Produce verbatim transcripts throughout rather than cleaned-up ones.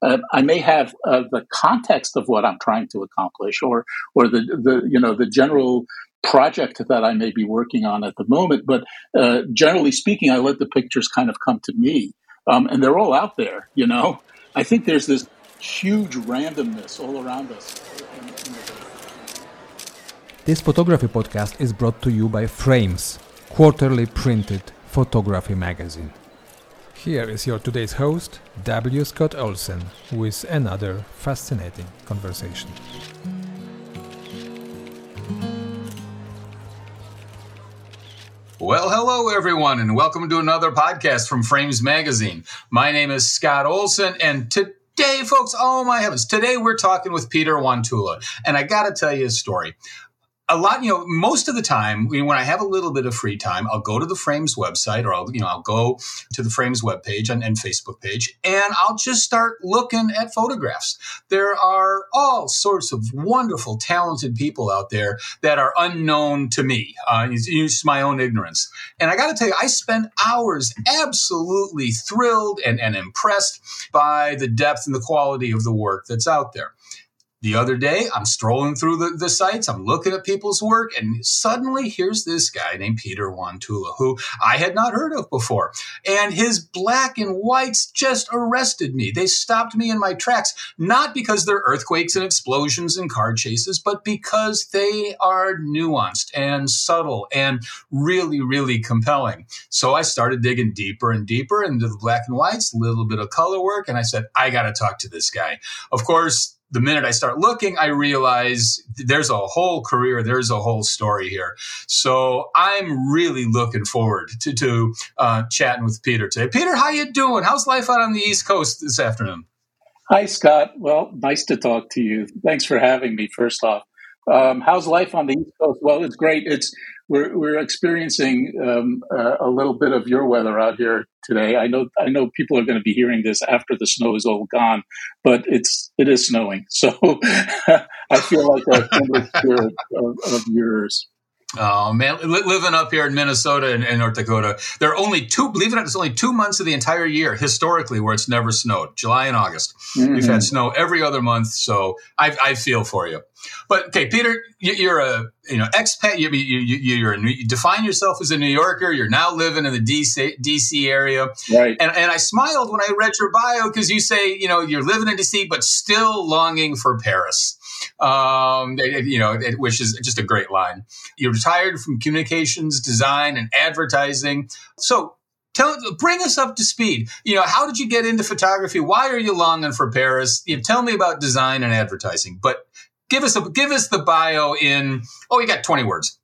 uh, I may have uh, the context of what I'm trying to accomplish, or or the the you know the general project that I may be working on at the moment. But uh, generally speaking, I let the pictures kind of come to me, um, and they're all out there. You know, I think there's this huge randomness all around us. In, in the- This photography podcast is brought to you by Frames, quarterly printed photography magazine. Here is your today's host, W. Scott Olsen, with another fascinating conversation. Well, hello, everyone, and welcome to another podcast from Frames Magazine. My name is Scott Olsen, and today, folks, oh my heavens, today we're talking with Peter Wantula, and I got to tell you a story. A lot, you know, most of the time when I have a little bit of free time, I'll go to the Frames website, or I'll, you know, I'll go to the Frames webpage and, and Facebook page, and I'll just start looking at photographs. There are all sorts of wonderful, talented people out there that are unknown to me. Uh, it's, it's my own ignorance. And I got to tell you, I spend hours absolutely thrilled and, and impressed by the depth and the quality of the work that's out there. The other day, I'm strolling through the, the sites, I'm looking at people's work, and suddenly here's this guy named Peter Wantula, who I had not heard of before. And his black and whites just arrested me. They stopped me in my tracks, not because they're earthquakes and explosions and car chases, but because they are nuanced and subtle and really, really compelling. So I started digging deeper and deeper into the black and whites, a little bit of color work, and I said, I got to talk to this guy. Of course, the minute I start looking, I realize there's a whole career, there's a whole story here. So I'm really looking forward to, to uh, chatting with Peter today. Peter, how you doing? How's life out on the East Coast this afternoon? Hi, Scott. Well, nice to talk to you. Thanks for having me, first off. Um, how's life on the East Coast? Well, it's great. It's we're we're experiencing um, uh, a little bit of your weather out here today. I know I know people are going to be hearing this after the snow is all gone, but it's it is snowing. So I feel like a kindred spirit of, of yours. Oh, man, living up here in Minnesota and, and North Dakota, there are only two, believe it or not, it's only two months of the entire year, historically, where it's never snowed, July and August. Mm-hmm. We've had snow every other month, so I, I feel for you. But, okay, Peter, you're a you know expat. You, you, you're a, you define yourself as a New Yorker. You're now living in the D C, D C area. Right. And, and I smiled when I read your bio because you say, you know, you're living in D C, but still longing for Paris. Um, you know, which is just a great line. You're retired from communications, design, and advertising. So tell, bring us up to speed. You know, how did you get into photography? Why are you longing for Paris? You know, tell me about design and advertising. But give us a give us the bio in. Oh, you got twenty words.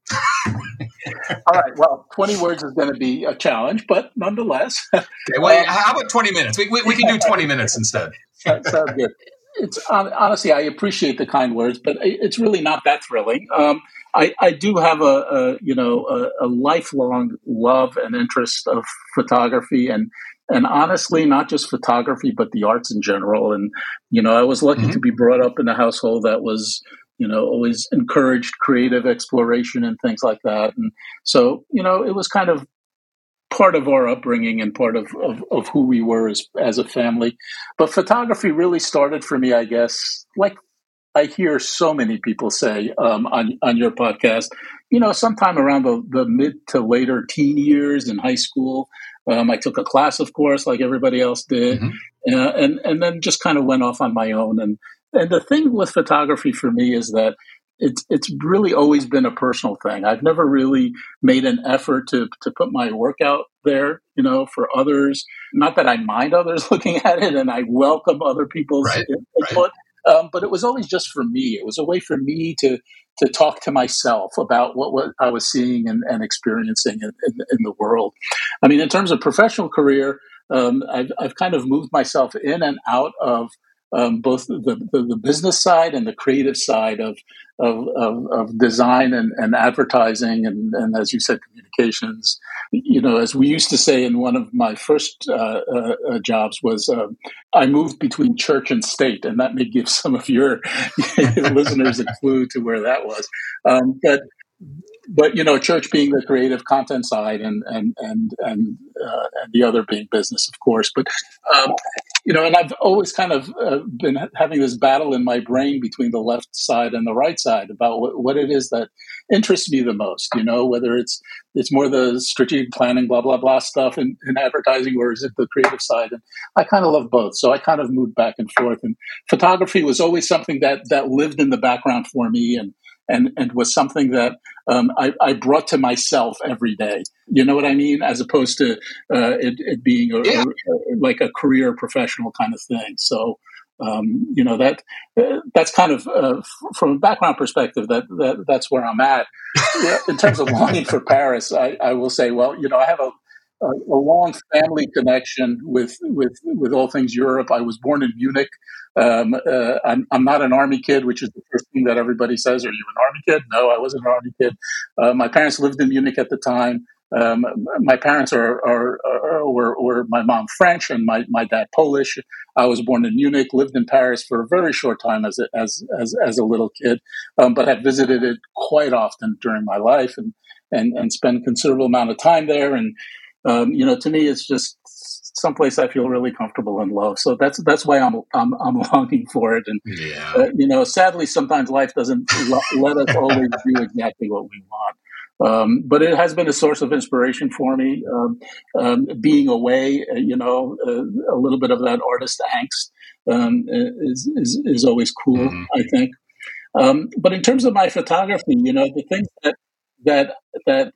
All right. Well, twenty words is going to be a challenge, but nonetheless. Okay. Well, um, how about twenty minutes? We we, we can do twenty minutes instead. Sounds good. It's honestly, I appreciate the kind words, but it's really not that thrilling. Um, I, I do have a, a you know a, a lifelong love and interest of photography, and and honestly, not just photography, but the arts in general. And you know, I was lucky mm-hmm. to be brought up in a household that was you know always encouraged creative exploration and things like that. And so you know, it was kind of part of our upbringing and part of, of, of who we were as, as a family. But photography really started for me, I guess, like I hear so many people say um, on, on your podcast, you know, sometime around the, the mid to later teen years in high school. Um, I took a class, of course, like everybody else did, mm-hmm. uh, and, and then just kind of went off on my own. And, and the thing with photography for me is that It's it's really always been a personal thing. I've never really made an effort to to put my work out there, you know, for others. Not that I mind others looking at it, and I welcome other people's right, input. Right. Um, but it was always just for me. It was a way for me to to talk to myself about what, what I was seeing and, and experiencing in, in, in the world. I mean, in terms of professional career, um, I've I've kind of moved myself in and out of Um, both the, the, the business side and the creative side of of, of, of design and, and advertising and, and, as you said, communications. You know, as we used to say in one of my first uh, uh, jobs was uh, I moved between church and state, and that may give some of your listeners a clue to where that was. Um, but But, you know, church being the creative content side and and and and, uh, and the other being business, of course. But, um, you know, and I've always kind of uh, been having this battle in my brain between the left side and the right side about what, what it is that interests me the most, you know, whether it's it's more the strategic planning, blah, blah, blah stuff in, in advertising, or is it the creative side? And I kind of love both. So I kind of moved back and forth. And photography was always something that that lived in the background for me, and and and was something that um, I, I brought to myself every day. You know what I mean? As opposed to uh, it, it being a, Yeah. a, like a career professional kind of thing. So, um, you know, that uh, that's kind of uh, f- from a background perspective, that, that that's where I'm at. Yeah, in terms of longing for Paris, I, I will say, well, you know, I have a, a, a long family connection with, with, with all things Europe. I was born in Munich. Um, uh, I'm, I'm not an army kid, which is the first thing that everybody says. Are you an army kid? No, I wasn't an army kid. Uh, my parents lived in Munich at the time. Um, my parents are, are, are were, were my mom French and my, my dad Polish. I was born in Munich, lived in Paris for a very short time as a, as as as a little kid, um, but have visited it quite often during my life, and and and spent a considerable amount of time there. And um, you know, to me, it's just someplace I feel really comfortable and love. So that's that's why I'm I'm, I'm longing for it. And Yeah. uh, you know, sadly, sometimes life doesn't l- let us always do exactly what we want. Um, but it has been a source of inspiration for me. Um, um, being away, uh, you know, uh, a little bit of that artist angst um, is, is is always cool, Mhm. I think. Um, but in terms of my photography, you know, the things that that that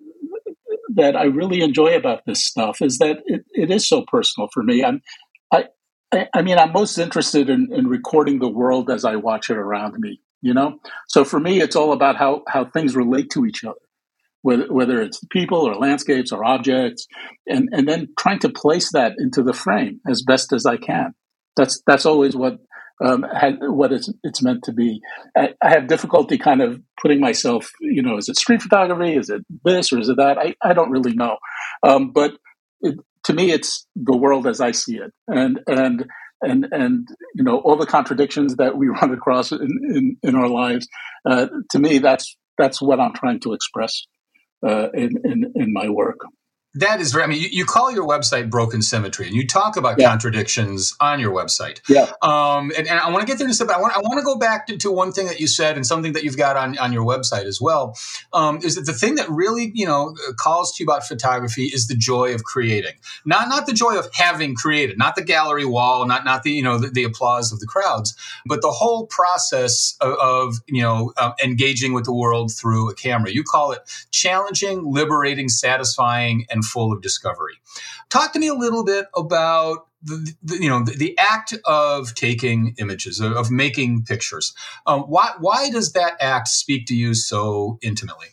that I really enjoy about this stuff is that it, it is so personal for me. I'm, I, I, I mean, I'm most interested in, in recording the world as I watch it around me. You know, so for me, it's all about how how things relate to each other. Whether, whether it's people or landscapes or objects, and, and then trying to place that into the frame as best as I can. That's that's always what um, had, what it's it's meant to be. I, I have difficulty kind of putting myself, you know, is it street photography? Is it this or is it that? I, I don't really know. Um, but it, to me, it's the world as I see it, and and and and you know, all the contradictions that we run across in in, in our lives. Uh, to me, that's that's what I'm trying to express. Uh, in, in in my work. That is very, I mean, you, you call your website Broken Symmetry, and you talk about Yeah. contradictions on your website. Yeah. Um, and, and I want to get there in a second. I want, I want to go back to, to one thing that you said, and something that you've got on, on your website as well, um, is that the thing that really, you know, calls to you about photography is the joy of creating. Not not the joy of having created, not the gallery wall, not not the, you know, the, the applause of the crowds, but the whole process of, of you know, uh, engaging with the world through a camera. You call it challenging, liberating, satisfying, and full of discovery. Talk to me a little bit about the, the you know the, the act of taking images, of, of making pictures. Um, why why does that act speak to you so intimately?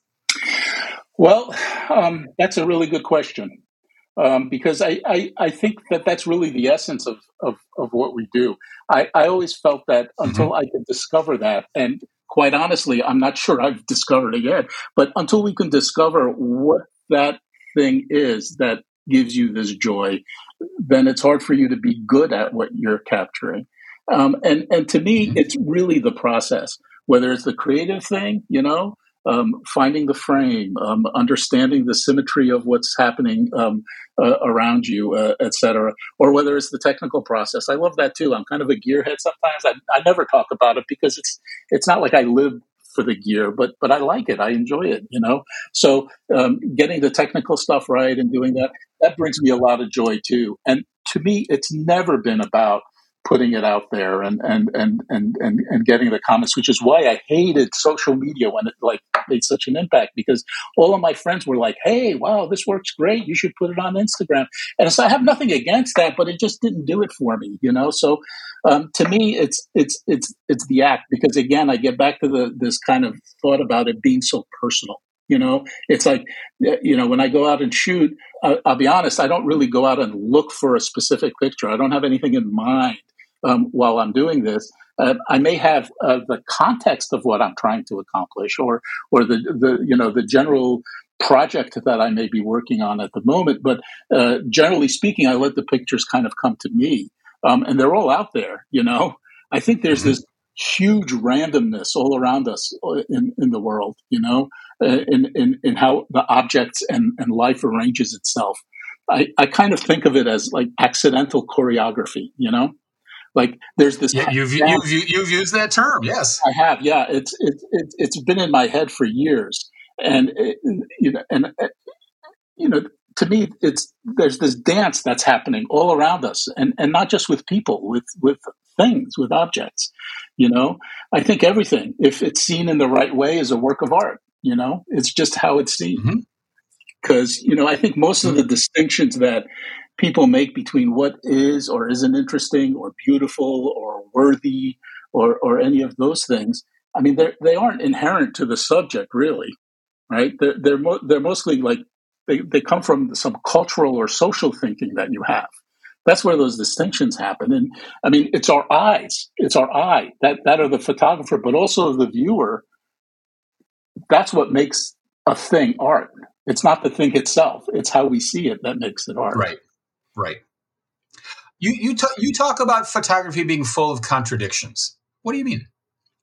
Well, um, that's a really good question, um, because I, I, I think that that's really the essence of, of, of what we do. I, I always felt that until Mm-hmm. I could discover that, and quite honestly, I'm not sure I've discovered it yet, but until we can discover what that thing is that gives you this joy, then it's hard for you to be good at what you're capturing. Um, and, and to me, Mm-hmm. it's really the process, whether it's the creative thing, you know, um, finding the frame, um, understanding the symmetry of what's happening um, uh, around you, uh, et cetera, or whether it's the technical process. I love that too. I'm kind of a gearhead sometimes. I, I never talk about it because it's it's not like I live for the gear, but but I like it. I enjoy it, you know. So um, getting the technical stuff right and doing that, that brings me a lot of joy too. And to me, it's never been about putting it out there and and and and and, and getting the comments, which is why I hated social media when it like made such an impact, because all of my friends were like, "Hey, wow, this works great. You should put it on Instagram." And so I have nothing against that, but it just didn't do it for me, you know. So um, to me, it's it's it's it's the act, because again, I get back to the this kind of thought about it being so personal. You know, it's like, you know, when I go out and shoot, I'll, I'll be honest, I don't really go out and look for a specific picture. I don't have anything in mind um, while I'm doing this. Uh, I may have uh, the context of what I'm trying to accomplish, or or the, the you know the general project that I may be working on at the moment. But uh, generally speaking, I let the pictures kind of come to me, um, and they're all out there. You know, I think there's Mm-hmm. this huge randomness all around us in, in the world, you know, uh, in, in, in how the objects and, and life arranges itself. I, I kind of think of it as like accidental choreography, you know, like there's this. Yeah, you've, you've, you've used that term. Yes, I have. Yeah. It's, it's, it's, it's been in my head for years. And, it, you know, and, you know, to me, it's, there's this dance that's happening all around us, and, and not just with people, with, with things, with objects, you know. I think everything, if it's seen in the right way, is a work of art, you know. It's just how it's seen. Because, mm-hmm. you know, I think most of the distinctions that people make between what is or isn't interesting or beautiful or worthy or, or any of those things, I mean, they aren't inherent to the subject, really, right? They're, they're, mo- they're mostly like, They they come from some cultural or social thinking that you have. That's where those distinctions happen. And I mean, it's our eyes. It's our eye that, that are the photographer, but also the viewer. That's what makes a thing art. It's not the thing itself. It's how we see it that makes it art. Right, right. You you, t- you talk about photography being full of contradictions. What do you mean?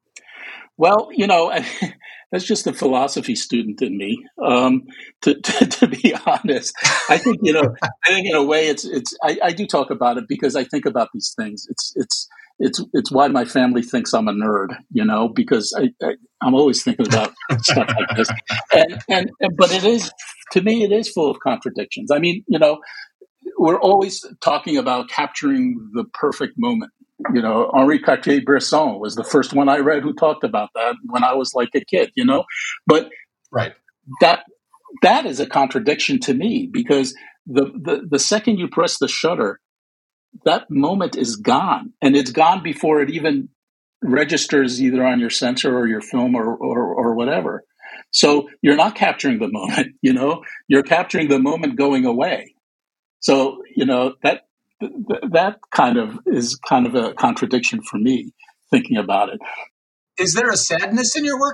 Well, you know, that's just a philosophy student in me. Um, to, to, to be honest, I think you know, I think in a way, it's it's. I, I do talk about it because I think about these things. It's it's it's it's why my family thinks I'm a nerd. You know, because I, I I'm always thinking about stuff like this. And, and and but it is, to me, it is full of contradictions. I mean, you know, we're always talking about capturing the perfect moment. You know, Henri Cartier-Bresson was the first one I read who talked about that when I was like a kid, you know, but right. that, that is a contradiction to me, because the, the, the second you press the shutter, that moment is gone, and it's gone before it even registers either on your sensor or your film or, or, or whatever. So you're not capturing the moment, you know, you're capturing the moment going away. So, you know, that, that kind of is kind of a contradiction for me, thinking about it. Is there a sadness in your work?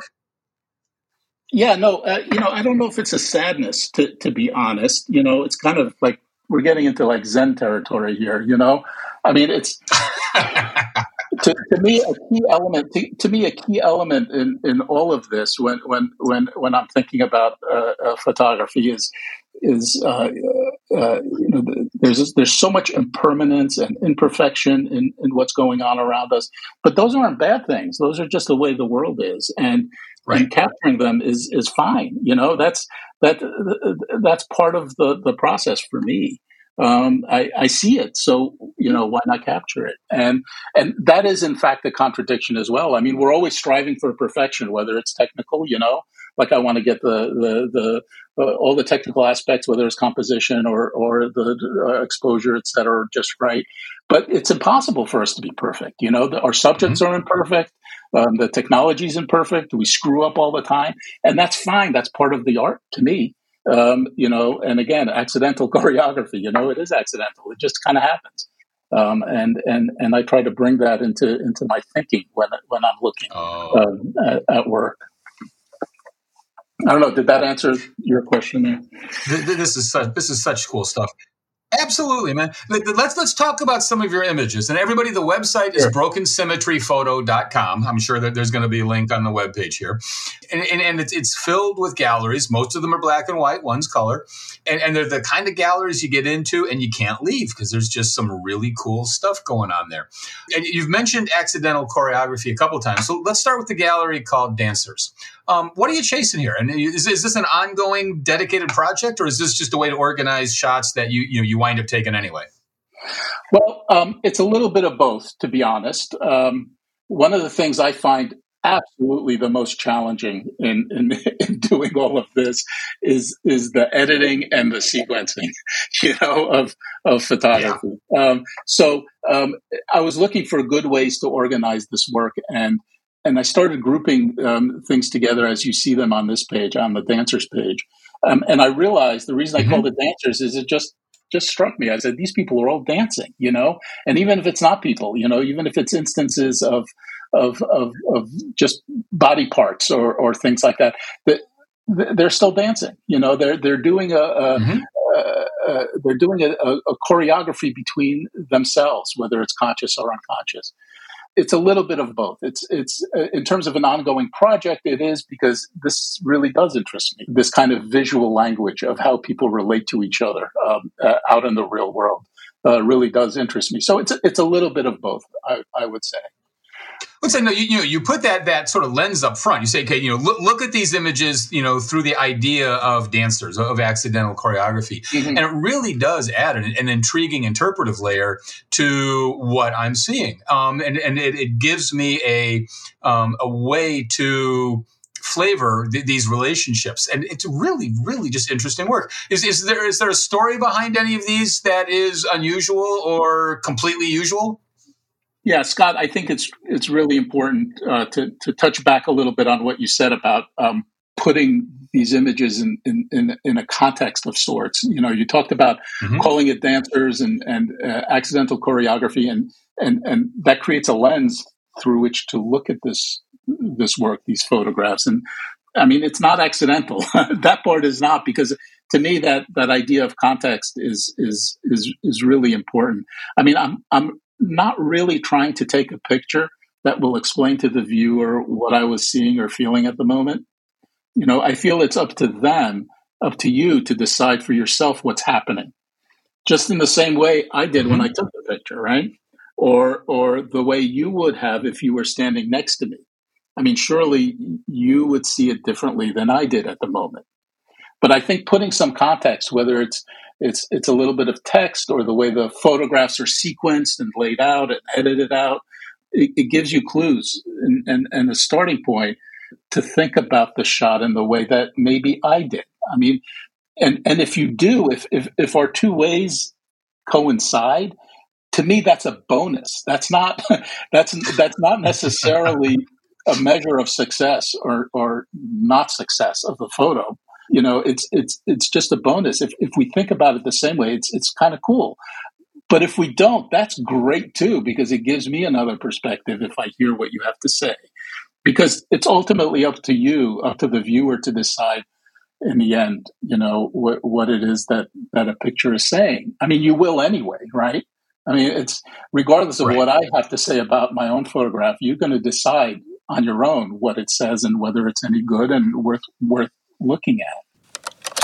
Yeah, no, uh, you know, I don't know if it's a sadness, to, to be honest. You know, it's kind of like we're getting into like Zen territory here, you know? I mean, it's, to, to me, a key element, to, to me, a key element in, in all of this when, when, when, when I'm thinking about uh, uh, photography is, is uh, uh, you know, there's there's so much impermanence and imperfection in, in what's going on around us, but those aren't bad things. Those are just the way the world is, and, right. and capturing them is is fine. You know, that's that that's part of the, the process for me. Um, I, I see it, so you know, why not capture it? And and that is in fact a contradiction as well. I mean, we're always striving for perfection, whether it's technical, you know, like I want to get the the the uh, all the technical aspects, whether it's composition or or the uh, exposure, et cetera, just right. But it's impossible for us to be perfect. You know, the, our subjects mm-hmm. are imperfect. Um, the technology is imperfect. We screw up all the time, and that's fine. That's part of the art to me. Um, you know, and again, accidental choreography. You know, it is accidental. It just kind of happens. Um, and and and I try to bring that into into my thinking when when I'm looking oh. um, at, at work. I don't know. Did that answer your question there? This is such, this is such cool stuff. Absolutely, man. Let's let's talk about some of your images. And everybody, the website is sure. broken symmetry photo dot com. I'm sure that there's going to be a link on the webpage here. And, and, and it's, it's filled with galleries. Most of them are black and white, one's color. And, and they're the kind of galleries you get into and you can't leave because there's just some really cool stuff going on there. And you've mentioned accidental choreography a couple times. So let's start with the gallery called Dancers. Um, what are you chasing here? And is, is this an ongoing, dedicated project, or is this just a way to organize shots that you you, you wind up taking anyway? Well, um, it's a little bit of both, to be honest. Um, one of the things I find absolutely the most challenging in, in, in doing all of this is is the editing and the sequencing, you know, of of photography. Yeah. Um, so um, I was looking for good ways to organize this work, and And I started grouping um, things together as you see them on this page, on the Dancers page. Um, and I realized the reason I mm-hmm. called it Dancers is it just just struck me. I said, these people are all dancing, you know? And even if it's not people, you know, even if it's instances of of of, of just body parts or, or things like that, that, they're still dancing. You know, they're they're doing a, a, mm-hmm. a, uh, they're doing a, a choreography between themselves, whether it's conscious or unconscious. It's a little bit of both. It's it's uh, in terms of an ongoing project, it is because this really does interest me. This kind of visual language of how people relate to each other um, uh, out in the real world uh, really does interest me. So it's a, it's a little bit of both, I, I would say. Let's say no. You, you know, you put that that sort of lens up front. You say, okay, you know, look, look at these images, you know, through the idea of dancers, of accidental choreography, mm-hmm. and it really does add an, an intriguing interpretive layer to what I'm seeing, um, and and it, it gives me a um, a way to flavor th- these relationships, and it's really, really just interesting work. Is is there is there a story behind any of these that is unusual or completely usual? Yeah, Scott, I think it's it's really important uh, to to touch back a little bit on what you said about um, putting these images in, in in in a context of sorts. You know, you talked about mm-hmm. calling it dancers and and uh, accidental choreography, and and and that creates a lens through which to look at this this work, these photographs. And I mean, it's not accidental. That part is not, because to me that that idea of context is is is is really important. I mean, I'm I'm. not really trying to take a picture that will explain to the viewer what I was seeing or feeling at the moment. You know, I feel it's up to them, up to you to decide for yourself what's happening. Just in the same way I did mm-hmm. when I took the picture, right? Or or the way you would have if you were standing next to me. I mean, surely you would see it differently than I did at the moment. But I think putting some context, whether it's it's it's a little bit of text or the way the photographs are sequenced and laid out and edited out, it, it gives you clues and, and, and a starting point to think about the shot in the way that maybe I did. I mean, and, and if you do, if, if if our two ways coincide, to me that's a bonus. That's not that's that's not necessarily a measure of success or or not success of the photo. You know, it's it's it's just a bonus. If if we think about it the same way, it's it's kind of cool. But if we don't, that's great too, because it gives me another perspective if I hear what you have to say. Because it's ultimately up to you, up to the viewer to decide in the end, you know, what what it is that, that a picture is saying. I mean, you will anyway, right? I mean, it's regardless of right. what I have to say about my own photograph, you're going to decide on your own what it says and whether it's any good and worth worth looking at.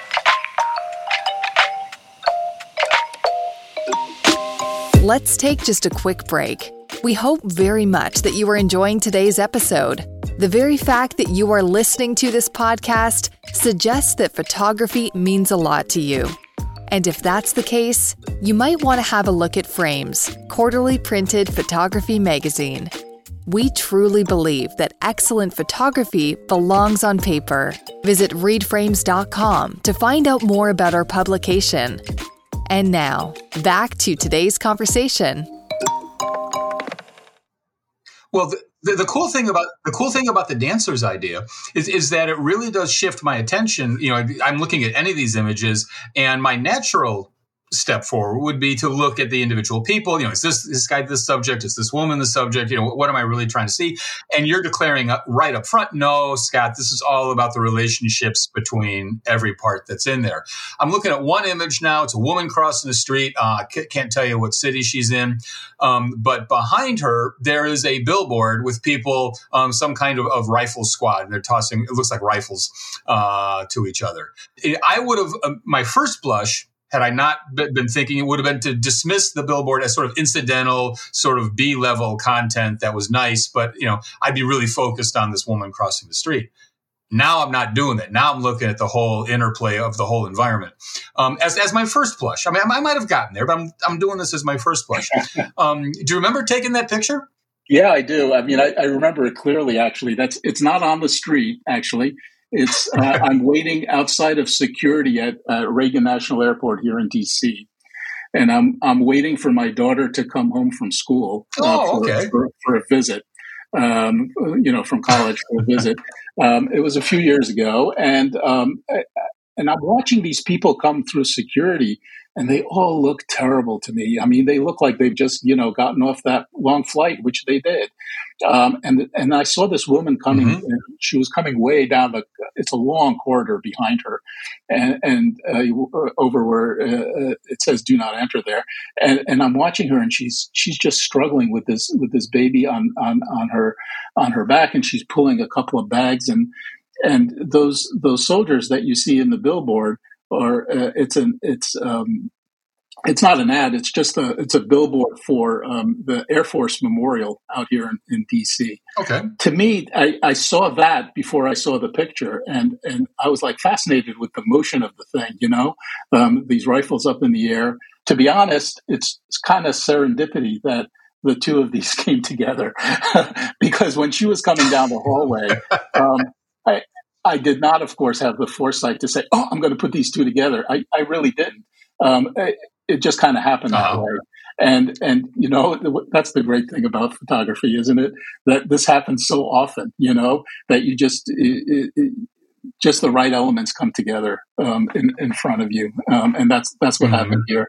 Let's take just a quick break. We hope very much that you are enjoying today's episode. The very fact that you are listening to this podcast suggests that photography means a lot to you. And if that's the case, you might want to have a look at Frames, quarterly printed photography magazine. We truly believe that excellent photography belongs on paper. Visit read frames dot com to find out more about our publication. And now, back to today's conversation. Well, the, the, the cool thing about the cool thing about the dancers idea is, is that it really does shift my attention. You know, I'm looking at any of these images, and my natural step forward would be to look at the individual people. You know, is this this guy the subject? Is this woman the subject? You know, what am I really trying to see? And you're declaring right up front, no, Scott, this is all about the relationships between every part that's in there. I'm looking at one image now. It's a woman crossing the street. Uh, I can't tell you what city she's in. Um, but behind her, there is a billboard with people, um, some kind of, of rifle squad. They're tossing, it looks like rifles uh, to each other. I would have, uh, my first blush, had I not been thinking, it would have been to dismiss the billboard as sort of incidental, sort of B-level content that was nice, but you know, I'd be really focused on this woman crossing the street. Now I'm not doing that. Now I'm looking at the whole interplay of the whole environment um, as as my first blush. I mean, I, I might have gotten there, but I'm I'm doing this as my first blush. Um, do you remember taking that picture? Yeah, I do. I mean, I, I remember it clearly. Actually, that's it's not on the street. Actually. It's uh, I'm waiting outside of security at uh, Reagan National Airport here in D C, and I'm I'm waiting for my daughter to come home from school uh, oh, for, okay. for, for a visit. Um, you know, from college for a visit. Um, it was a few years ago, and um, and I'm watching these people come through security, and they all look terrible to me. I mean, they look like they've just you know gotten off that long flight, which they did. Um, and and I saw this woman coming. Mm-hmm. And she was coming way down the. It's a long corridor behind her, and and uh, over where uh, it says "Do not enter" there. And and I'm watching her, and she's she's just struggling with this with this baby on on on her on her back, and she's pulling a couple of bags, and and those those soldiers that you see in the billboard are uh, it's an it's. Um, It's not an ad. It's just a it's a billboard for um, the Air Force Memorial out here in, in D C. Okay. To me, I, I saw that before I saw the picture, and and I was like fascinated with the motion of the thing. You know, um, these rifles up in the air. To be honest, it's, it's kind of serendipity that the two of these came together, because when she was coming down the hallway, um, I I did not, of course, have the foresight to say, "Oh, I'm going to put these two together." I, I really didn't. Um, I, It just kind of happened that uh-huh. way. And, and, you know, that's the great thing about photography, isn't it? That this happens so often, you know, that you just, it, it, just the right elements come together um, in, in front of you. Um, and that's, that's what mm-hmm. happened here.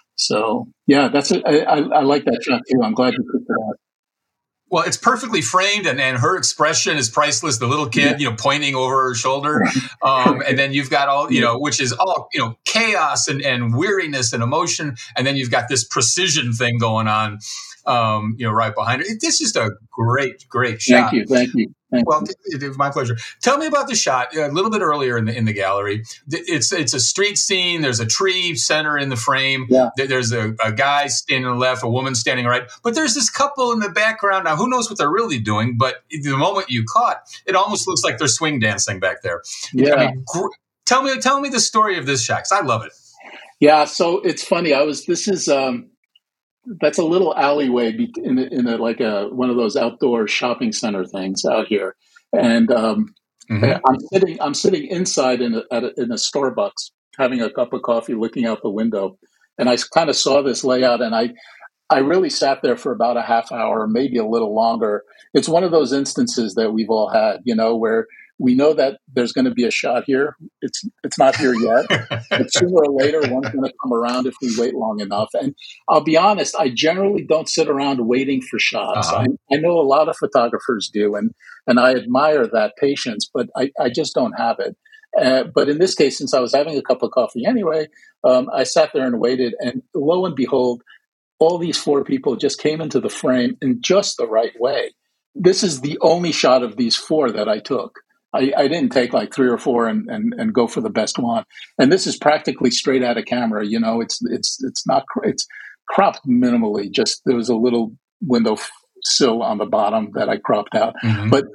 So, yeah, that's it. I, I, I like that shot too. I'm glad you put that out. Well, it's perfectly framed, and, and her expression is priceless. The little kid, yeah. you know, pointing over her shoulder. Um, and then you've got all, you know, which is all, you know, chaos and, and weariness and emotion. And then you've got this precision thing going on, um, you know, right behind her. This is a great, great shot. Thank you. Thank you. Thank well, you. It, it was my pleasure. Tell me about the shot a little bit earlier in the in the gallery. It's it's a street scene. There's a tree center in the frame. Yeah. There's a, a guy standing on the left, a woman standing right. But there's this couple in the background. Now, who knows what they're really doing? But the moment you caught, it almost looks like they're swing dancing back there. Yeah. I mean, gr- tell me, tell me the story of this shot, 'cause I love it. Yeah. So it's funny. I was. This is. Um, That's a little alleyway in a, in a, like a one of those outdoor shopping center things out here, and um, mm-hmm. I'm sitting. I'm sitting inside in a, at a, in a Starbucks, having a cup of coffee, looking out the window, and I kind of saw this layout, and I, I really sat there for about a half hour, maybe a little longer. It's one of those instances that we've all had, you know, where we know that there's going to be a shot here. It's it's not here yet, but sooner or later, one's going to come around if we wait long enough. And I'll be honest, I generally don't sit around waiting for shots. Uh-huh. I, I know a lot of photographers do, and and I admire that patience, but I, I just don't have it. Uh, but in this case, since I was having a cup of coffee anyway, um, I sat there and waited, and lo and behold, all these four people just came into the frame in just the right way. This is the only shot of these four that I took. I, I didn't take like three or four and, and, and go for the best one. And this is practically straight out of camera. You know, it's it's it's not it's cropped minimally. Just there was a little window sill on the bottom that I cropped out, mm-hmm. but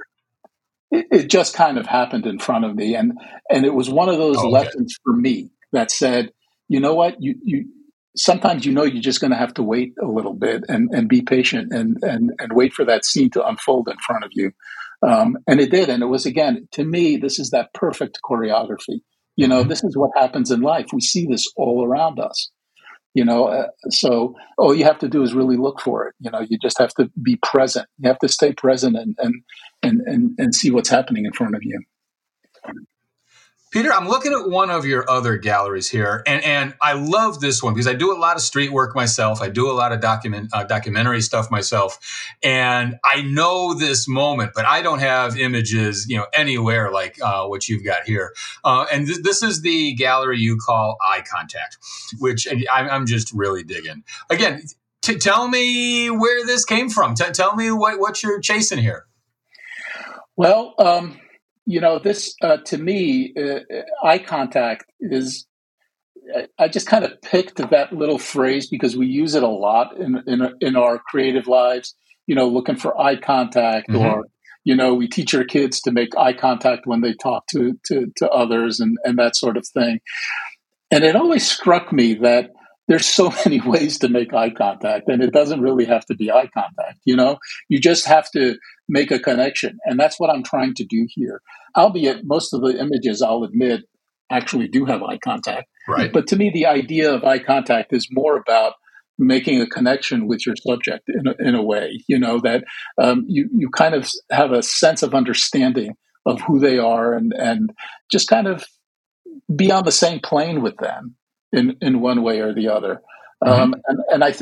it, it just kind of happened in front of me. And and it was one of those oh, okay. lessons for me that said, you know what, you you sometimes you know you're just going to have to wait a little bit and, and be patient and, and and wait for that scene to unfold in front of you. Um, and it did. And it was, again, to me, this is that perfect choreography. You know, mm-hmm. this is what happens in life. We see this all around us, you know, uh, so all you have to do is really look for it. You know, you just have to be present. You have to stay present and, and, and, and, and see what's happening in front of you. Peter, I'm looking at one of your other galleries here, and, and I love this one because I do a lot of street work myself. I do a lot of document uh, documentary stuff myself, and I know this moment, but I don't have images, you know, anywhere like uh, what you've got here. Uh, and th- this is the gallery you call Eye Contact, which I, I'm just really digging. Again, t- tell me where this came from. T- tell me what, what you're chasing here. Well, um, you know, this, uh, to me, uh, eye contact is, I just kind of picked that little phrase because we use it a lot in, in, in our creative lives, you know, looking for eye contact mm-hmm. or, you know, we teach our kids to make eye contact when they talk to, to, to others and, and that sort of thing. And it always struck me that there's so many ways to make eye contact, and it doesn't really have to be eye contact. You know, you just have to make a connection. And that's what I'm trying to do here. Albeit most of the images, I'll admit, actually do have eye contact. Right. But to me, the idea of eye contact is more about making a connection with your subject in a, in a way, you know, that um, you, you kind of have a sense of understanding of who they are and, and just kind of be on the same plane with them in, in one way or the other. Mm-hmm. Um, and, and I think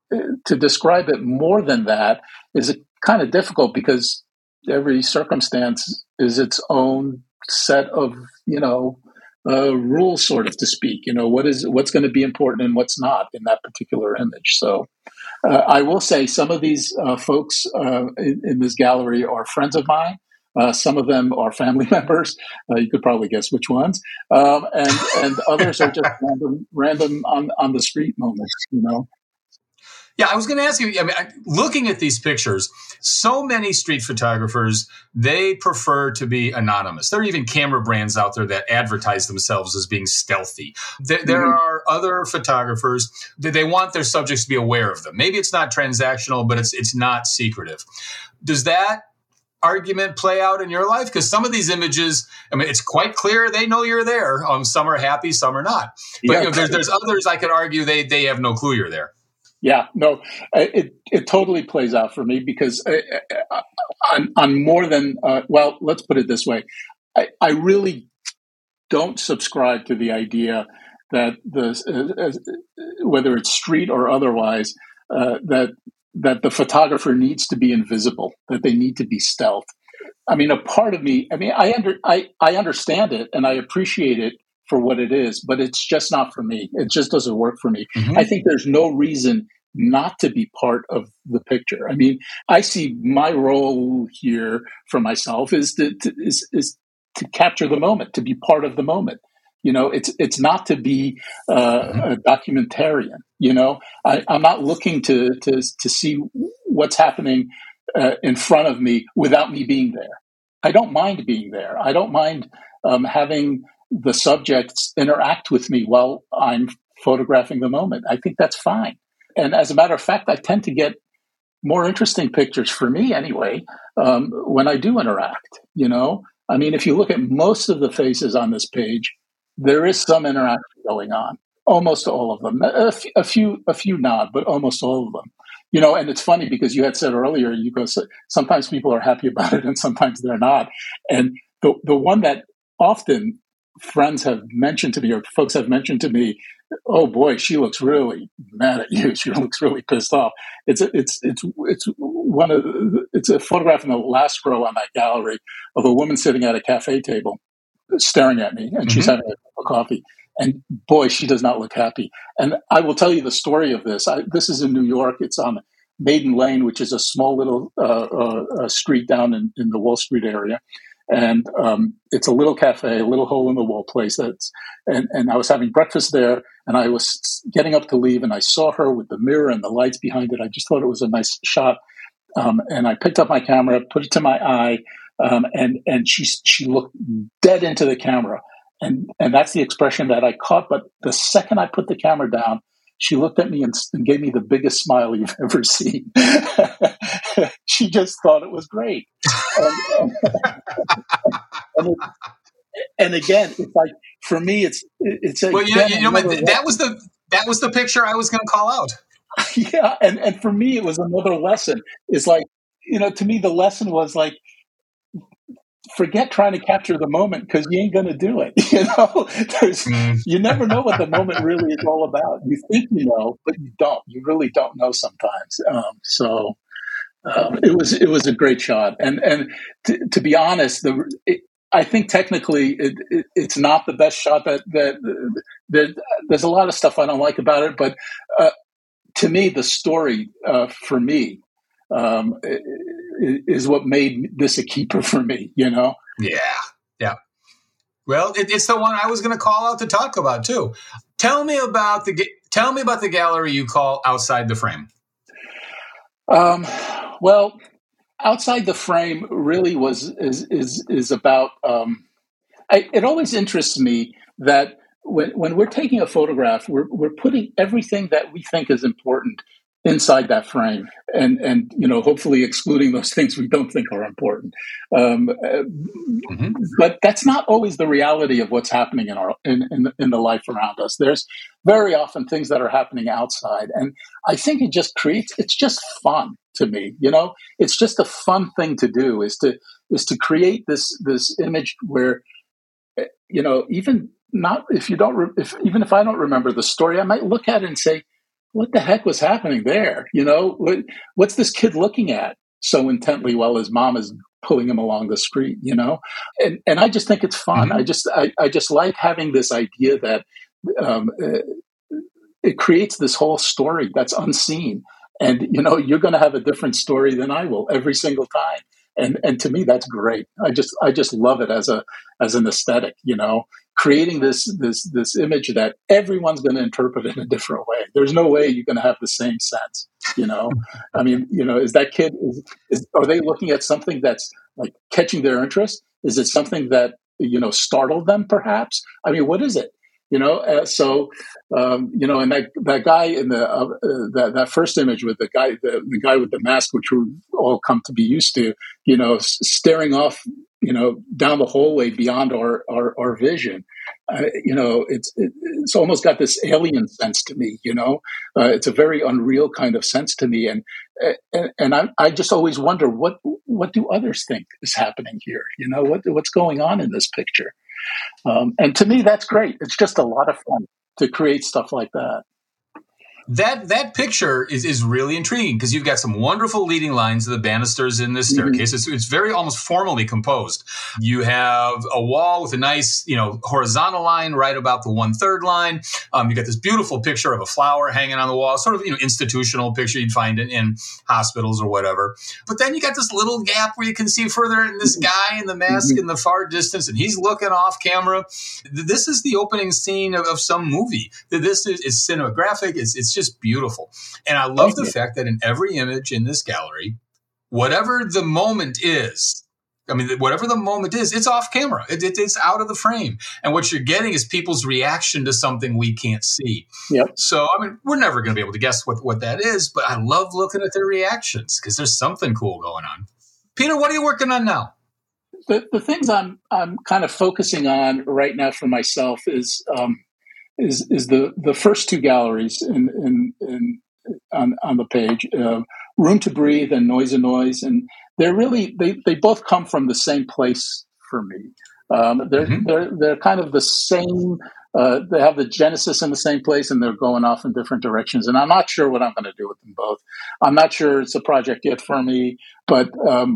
to describe it more than that is kind of difficult because every circumstance is its own set of, you know, uh, rules, sort of to speak. You know, what is what's going to be important and what's not in that particular image. So uh, I will say some of these uh, folks uh, in, in this gallery are friends of mine. Uh, some of them are family members. Uh, you could probably guess which ones. Um, and and others are just random, random on, on the street moments, you know. Yeah, I was going to ask you, I mean, looking at these pictures, so many street photographers, they prefer to be anonymous. There are even camera brands out there that advertise themselves as being stealthy. There, there mm-hmm. are other photographers that they want their subjects to be aware of them. Maybe it's not transactional, but it's it's not secretive. Does that argument play out in your life? Because some of these images, I mean, it's quite clear they know you're there. Um, some are happy, some are not. But yeah. you know, there's, there's others I could argue they they have no clue you're there. Yeah, no, it it totally plays out for me because I, I, I'm, I'm more than, uh, well, let's put it this way. I, I really don't subscribe to the idea that the uh, whether it's street or otherwise, uh, that that the photographer needs to be invisible, that they need to be stealth. I mean, a part of me, I mean, I under I, I understand it and I appreciate it for what it is, but it's just not for me. It just doesn't work for me. Mm-hmm. I think there's no reason not to be part of the picture. I mean, I see my role here for myself is to, to is, is to capture the moment, to be part of the moment. You know, it's it's not to be uh, a documentarian. You know, I, I'm not looking to to to see what's happening uh, in front of me without me being there. I don't mind being there. I don't mind um, having the subjects interact with me while I'm photographing the moment. I think that's fine. And as a matter of fact, I tend to get more interesting pictures for me anyway um, when I do interact. You know, I mean, if you look at most of the faces on this page, there is some interaction going on. Almost all of them. A, f- a few, a few not, but almost all of them. You know, and it's funny because you had said earlier, you go, sometimes people are happy about it and sometimes they're not. And the the one that often friends have mentioned to me or folks have mentioned to me, oh boy, she looks really mad at you. She looks really pissed off. It's a, it's it's it's one of it's a photograph in the last row on that gallery of a woman sitting at a cafe table, staring at me, and mm-hmm. she's having a cup of coffee. And boy, she does not look happy. And I will tell you the story of this. I, this is in New York. It's on Maiden Lane, which is a small little uh, uh, street down in, in the Wall Street area. And um, it's a little cafe, a little hole in the wall place. That's and, and I was having breakfast there, and I was getting up to leave, and I saw her with the mirror and the lights behind it. I just thought it was a nice shot, um, and I picked up my camera, put it to my eye, um, and and she she looked dead into the camera, and and that's the expression that I caught. But the second I put the camera down, she looked at me and, and gave me the biggest smile you've ever seen. She just thought it was great. And, and, and, it, and again, it's like for me, it's it's a, well, you know, you know that lesson. was the that was the picture I was going to call out. Yeah, and and for me, it was another lesson. It's like, you know, to me, the lesson was like, forget trying to capture the moment because you ain't going to do it. You know, There's, mm. you never know what the moment really is all about. You think you know, but you don't. You really don't know sometimes. Um, so um, it was it was a great shot, and and to, to be honest, the it, I think technically it, it, it's not the best shot. That that, that there's a lot of stuff I don't like about it, but uh, to me, the story uh, for me. Um, is what made this a keeper for me, you know? Yeah, yeah. Well, it, it's the one I was going to call out to talk about too. Tell me about the tell me about the gallery you call Outside the Frame. Um, well, Outside the Frame really was is is is about. Um, I, it always interests me that when when we're taking a photograph, we're we're putting everything that we think is important inside that frame, and and you know, hopefully excluding those things we don't think are important. Um, mm-hmm. But that's not always the reality of what's happening in our in, in in the life around us. There's very often things that are happening outside, and I think it just creates. It's just fun to me. You know, it's just a fun thing to do. Is to is to create this this image where, you know, even not if you don't re- if even if I don't remember the story, I might look at it and say, what the heck was happening there? You know, what, what's this kid looking at so intently while his mom is pulling him along the street, you know? And and I just think it's fun. Mm-hmm. I just I, I just like having this idea that um, it, it creates this whole story that's unseen. And, you know, you're going to have a different story than I will every single time. And and to me, that's great. I just I just love it as a as an aesthetic, you know, creating this this this image that everyone's going to interpret in a different way. There's no way you're going to have the same sense, you know. I mean, you know, is that kid is, is are they looking at something that's like catching their interest? Is it something that, you know, startled them perhaps? I mean, what is it? You know, uh, so um, you know, and that that guy in the uh, uh, that that first image with the guy the, the guy with the mask, which we all come to be used to, you know, s- staring off, you know, down the hallway beyond our our, our vision. Uh, you know, it's it, it's almost got this alien sense to me. You know, uh, it's a very unreal kind of sense to me, and and, and I I just always wonder what what do others think is happening here? You know, what what's going on in this picture? Um, and to me, that's great. It's just a lot of fun to create stuff like that. That that picture is, is really intriguing because you've got some wonderful leading lines of the banisters in this staircase. Mm-hmm. It's, it's very almost formally composed. You have a wall with a nice, you know, horizontal line right about the one third line. Um, you got this beautiful picture of a flower hanging on the wall, sort of, you know, institutional picture you'd find in, in hospitals or whatever. But then you got this little gap where you can see further in this guy in the mask mm-hmm. in the far distance, and he's looking off camera. This is the opening scene of, of some movie. This is, is cinematographic. It's, it's just beautiful. And I love the fact that in every image in this gallery, whatever the moment is, I mean, whatever the moment is, it's off camera. It, it, it's out of the frame. And what you're getting is people's reaction to something we can't see. Yep. So, I mean, we're never going to be able to guess what, what that is, but I love looking at their reactions because there's something cool going on. Peter, what are you working on now? The, the things I'm I'm kind of focusing on right now for myself is um, is is the, the first two galleries in, in, in on on the page, uh, Room to Breathe and Noise and Noise, and they're really they, they both come from the same place for me. Um, they're mm-hmm. they're they're kind of the same. Uh, they have the genesis in the same place, and they're going off in different directions. And I'm not sure what I'm going to do with them both. I'm not sure it's a project yet for me, but um,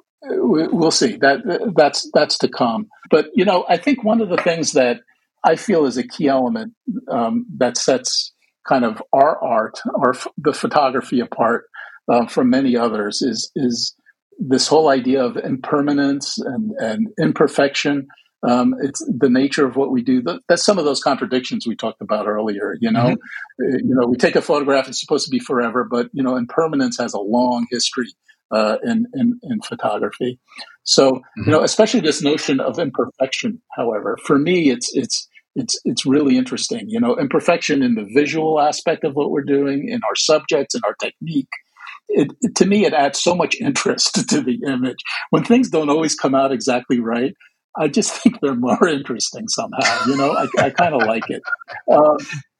we'll see. That that's that's to come. But you know, I think one of the things that I feel is a key element um, that sets kind of our art or f- the photography apart uh, from many others is is this whole idea of impermanence and, and imperfection. Um, it's the nature of what we do. That's some of those contradictions we talked about earlier. You know, mm-hmm. you know, we take a photograph; it's supposed to be forever, but you know, impermanence has a long history uh, in, in in photography. So, mm-hmm. you know, especially this notion of imperfection. However, for me, it's it's it's it's really interesting. You know, imperfection in the visual aspect of what we're doing, in our subjects, in our technique. It, it, to me, it adds so much interest to the image. When things don't always come out exactly right, I just think they're more interesting somehow. You know, I, I kind of like it. Um,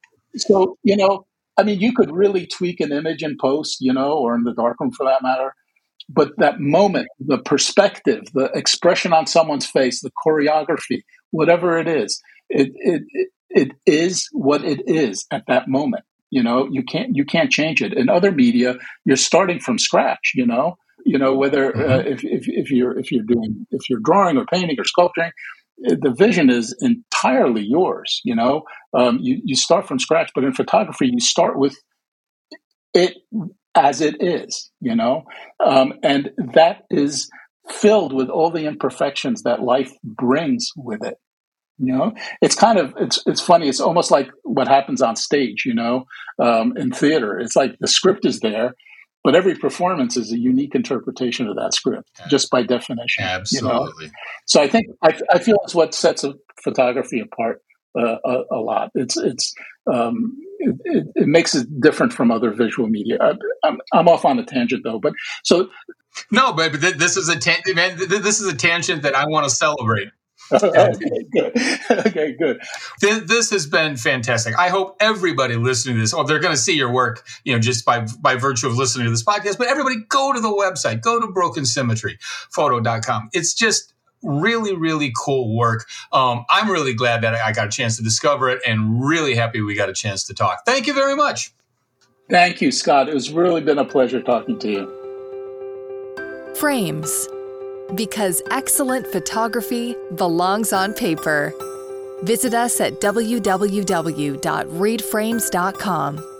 so, you know, I mean, you could really tweak an image in post, you know, or in the darkroom for that matter. But that moment, the perspective, the expression on someone's face, the choreography, whatever it is, it it it, it is what it is at that moment. You know, you can't you can't change it. In other media, you're starting from scratch. You know, you know whether uh, if, if if you're if you're doing if you're drawing or painting or sculpturing, the vision is entirely yours. You know, um, you you start from scratch. But in photography, you start with it as it is. You know, um, and that is filled with all the imperfections that life brings with it. You know, it's kind of, it's it's funny. It's almost like what happens on stage, you know, um, in theater. It's like the script is there, but every performance is a unique interpretation of that script, just by definition. Absolutely. You know? So I think, I, I feel it's what sets a photography apart uh, a, a lot. It's, it's, um, it, it, it makes it different from other visual media. I, I'm, I'm off on a tangent though, but so. No, but this is a, ta- man, this is a tangent that I want to celebrate. Okay, good. Okay, good. This, this has been fantastic. I hope everybody listening to this, well, they're going to see your work, you know, just by by virtue of listening to this podcast. But everybody, go to the website, go to broken symmetry photo dot com. It's just really, really cool work. Um, I'm really glad that I got a chance to discover it, and really happy we got a chance to talk. Thank you very much. Thank you, Scott. It has really been a pleasure talking to you. Frames. Because excellent photography belongs on paper. Visit us at w w w dot read frames dot com.